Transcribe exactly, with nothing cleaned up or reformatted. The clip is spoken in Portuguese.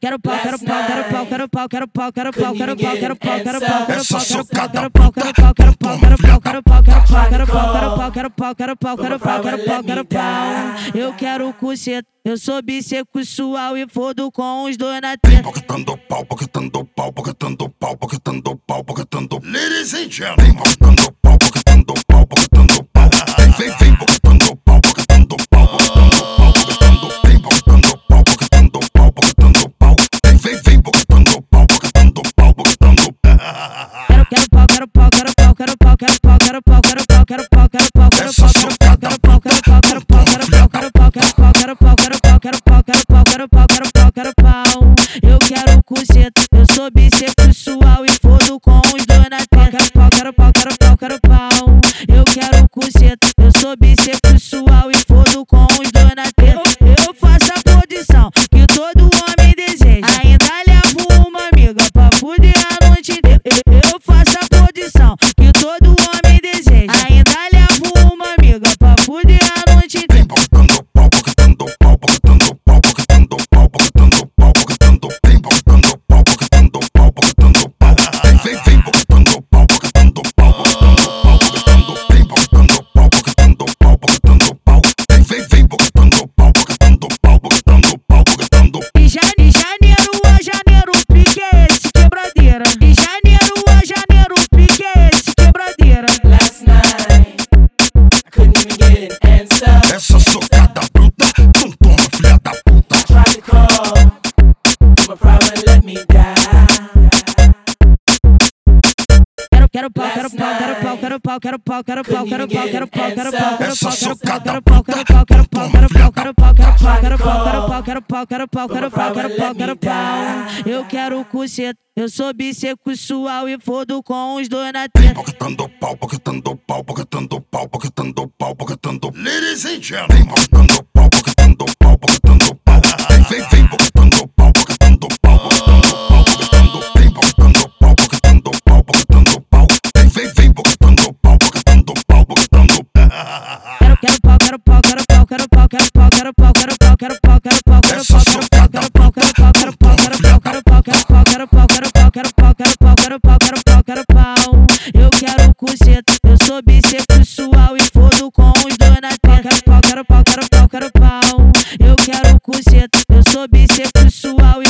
quero pau, quero pau, quero pau, quero pau, quero pau, quero pau, quero pau, quero pau, quero pau, quero Essa pau, socada quero pau, quero pau, quero pau, quero pau, quero pau, quero pau, quero pau, quero pau, quero pau, quero pau, quero pau, quero pau, quero pau. Eu quero cuceta, eu sou bissexual e fodo com os dois na teta. Boquetando pau, boquetando pau, boquetando pau, boquetando pau, boquetando. Ladies and gentlemen, boquetando pau, boquetando pau, boquetando pau. Vem, vem, boquetando pau, boquetando pau, boquetando pau, boquetando. Vem, boquetando pau, boquetando pau, boquetando pau. Vem, vem, vem, boquetando pau, boquetando pau, boquetando. Quero, quero pau, quero pau, quero pau, quero pau, quero pau, quero pau, quero pau, quero pau, quero pau, quero Essa pau, socada quero pau, quero pau, quero pau, quero pau, quero pau, quero pau, quero pau, quero pau, quero pau, quero pau, quero pau, quero pau, quero pau. Eu quero cuceta, eu sou bissexual e fodo com os dois na teta. Quero pau, quero pau, quero pau, quero pau. Eu quero cuceta, eu sou bissexual e fodo com os dois na teta. Eu faço a posição que todo homem deseja. Ainda levo uma amiga pra fuder a noite inteira. Eu faço a posição que todo homem deseja. Ainda levo uma amiga pra fuder a noite inteira. Vem, boquetando pau, boquetando pau, boquetando pau, boquetando pau, boquetando pau, boquetando. Vem, boquetando pau, boquetando pau, boquetando pau. Vem, vem, vem, boquetando pau, boquetando pau, boquetando pau, boquetando. Vem, boquetando pau, boquetando pau, boquetando pau. Vem, vem, vem, boquetando pau, boquetando pau, boquetando pau, boquetando. De janeiro a janeiro, pique é esse quebradeira. De janeiro a janeiro, pique é esse quebradeira. Last night, I couldn't even get an answer. Essa socada bruta, não toma, filha da puta. Tried to call, my private let me die. Quero, quero pau, quero pau, quero pau, quero pau, quero pau, quero pau, quero pau, quero pau, quero pau, quero Essa pau, quero pau, socada quero pau, quero pau, quero pau, quero pau, quero pau, quero pau, quero pau, quero pau, quero pau, quero pau, quero pau, quero pau, quero pau. Eu quero cuceta, eu sou bissexual e fodo com os dois na Vem, teta. boquetando pau, boquetando pau, boquetando pau, boquetando pau, boquetando. Ladies and gentlemen, boquetando pau, boquetando pau, boquetando pau. Vem, vem, vem, boquetando pau, boquetando pau, boquetando pau, boquetando. Vem, boquetando pau, boquetando pau, boquetando pau. Vem, vem, vem, boquetando pau, boquetando pau, boquetando. Quero, quero pau, quero pau, quero pau, quero pau, quero pau, quero pau, quero pau, quero pau, quero pau, quero Essa pau, socada quero pau, quero pau, quero pau, quero pau, quero pau, quero pau, quero pau, quero pau, quero pau, quero pau, quero pau, quero pau, quero pau. Eu quero cuceta, eu sou bissexual e fodo com os dois na teta. Quero pau, quero pau, quero pau, quero pau. Eu quero cuceta, eu sou bissexual